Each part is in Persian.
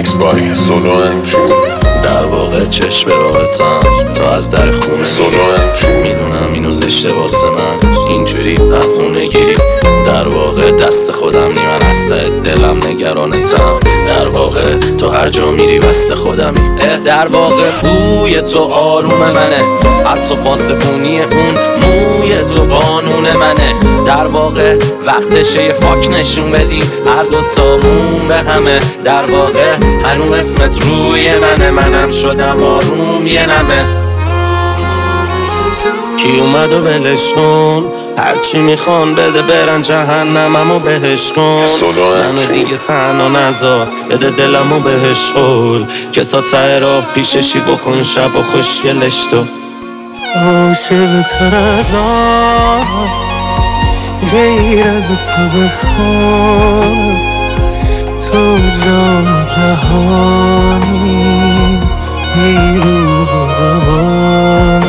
ریمیکس بای سولو انجون. در واقع چشم راحتم تا از در خونه سولو انجون. میدونم اینو زشته واسه من اینجوری بهونه گیری. در واقع دست خودم نی، من از ته دلم نگرانتم. در واقع تو هر جا میری وسط خودمی. در واقع بوی تو آروم منه، حتی پاسبونی اون موی تو قانون منه. در واقع وقتشه یه فاک نشون بدیم هر دوتامون به همه. در واقع هنوز اسمت روی منه، منم شدم آروم یه نمه. کی اومد و ولش کن، هرچی میخوان بده برن جهنممو بهش کن. منو دیگه تنها نذار، بده دلمو بهش قول که تا ته راه پیششی بکن شب و خوشگلش تو. عاشق‌تر از آن غیر از تو بخواد، تو جان و جهانی ای روح و روانم.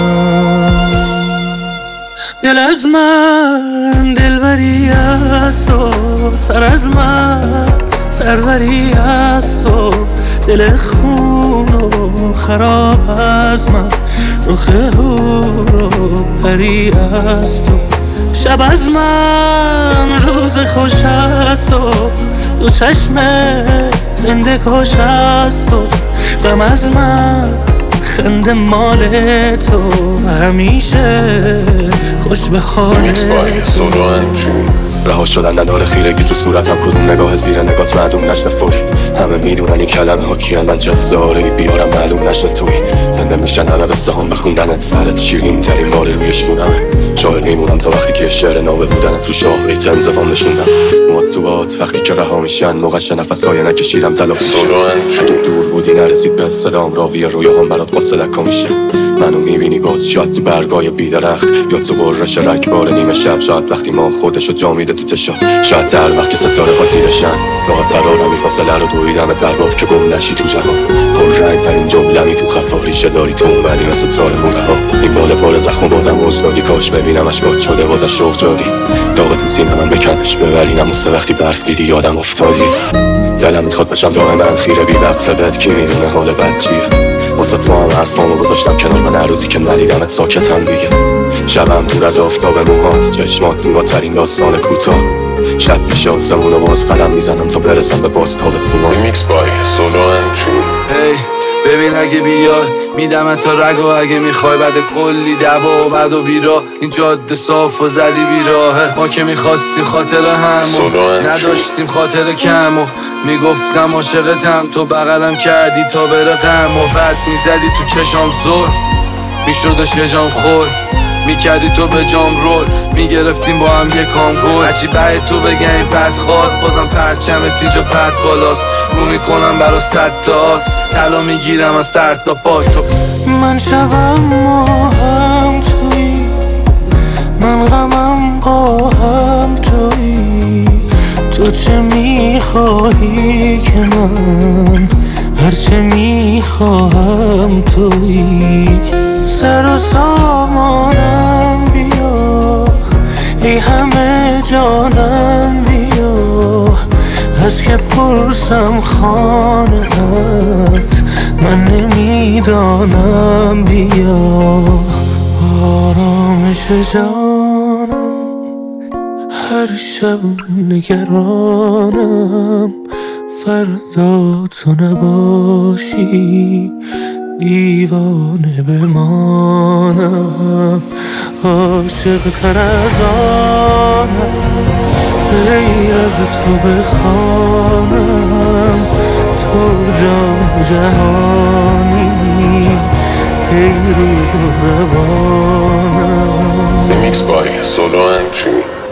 دل از من دلبری از تو، سر از من سروری از تو. دل خون و خراب از من، رخ هور و پری از تو. شب از من روز خوش از تو، دو چشم زنده کش از تو. غم از من خنده مال تو، همیشه خوش به حال تو. رها شدن نداره خیرگی تو صورتم، کدوم نگاه زیر نگات معدوم نشده فوری. همه میدونن این کلمه ها کیان، من جزاره بیارم معلوم نشده توی. زنده میشن همه قصه هم بخوندنت، سرت شیرین ترین باره روی شونمه. شاعر میمونم تا وقتی که شعر نابه بودنت تو شاهری تنزفام نشوندم. مواد تو باد وقتی که رها میشن، موقعش نفسای نکشیدم تلافیش. اگه دور بودی نرسید بهت صدام، راوی رویاهام برات قاصدکا میشه. منو میبینی باز شاید تو برگای بیدرخت، یا تو قررش رکبار نیمه شب. شاید وقتی ما خودشو جا میده تو چشات، شاید تر وقت که ستاره ها دیدشن. راه فرارمی فاصله رو دویدم تربار که گم نشی تو جهان. پر رنگ ترین جمله‌می تو خفا، ریشه داری تو اون بعدی مثل تار موره ها. این بالا پار زخم و بازم وجدادی، کاش ببینم اشکات شده واسه شوق جادی. داغ تو سینه من بکنش ببرینم واسه وقتی برف دیدی یادم افتادی. دلم میخواد بشم دائما خیره بی وقفه بهت، کی میدونه حال بد چیه. واسه تو هم حرفامو گذاشتم کنار، من هر روزی که ندیدمت ساکتم دیگه. شبم دور از آفتاب موهات، چشمات زیباترین داستان کوتاه. شب پیش آسمونو باز قدم میزنم تا برسم به بازتاب پوما. ریمیکس بای سولو انجون. هی ببین اگه بیای میدمت تا رگ، و اگه میخوای بعد کلی دوا و بد و بیرا، این جاده صاف و زدی بیراهه. ما که میخواستیم خاطر همو نداشتیم خاطر کم، و میگفتم عاشقتم تو بغلم کردی تا بره غم. و بعد میزدی تو چشام زل، میشدش یه جام خور، میکردی تو به جام رول، میگرفتیم با هم یه کام گل. هرچی بعد تو بگه این بدخواد، بازم پرچمت اینجا بد بالاست. رو میکنم برا 100 تا آس، طلا میگیرم از سر تا پای تو. من شبم ماهم توی، من غمم قاهم توی. تو چه میخواهی که من هرچه میخواهم توی. سر و سامانم بیا، ای همه جانم بیا. از که پرسم خانه هست، من نمیدانم بیا. آرامش جانم هر شب نگرانم، فردا تو نباشی دیوانه بمانم. عاشق تر از آنم غیر از تو بخوانم، تو جان جهانی ای روح و روانم. ریمیکس بای سولو انجون.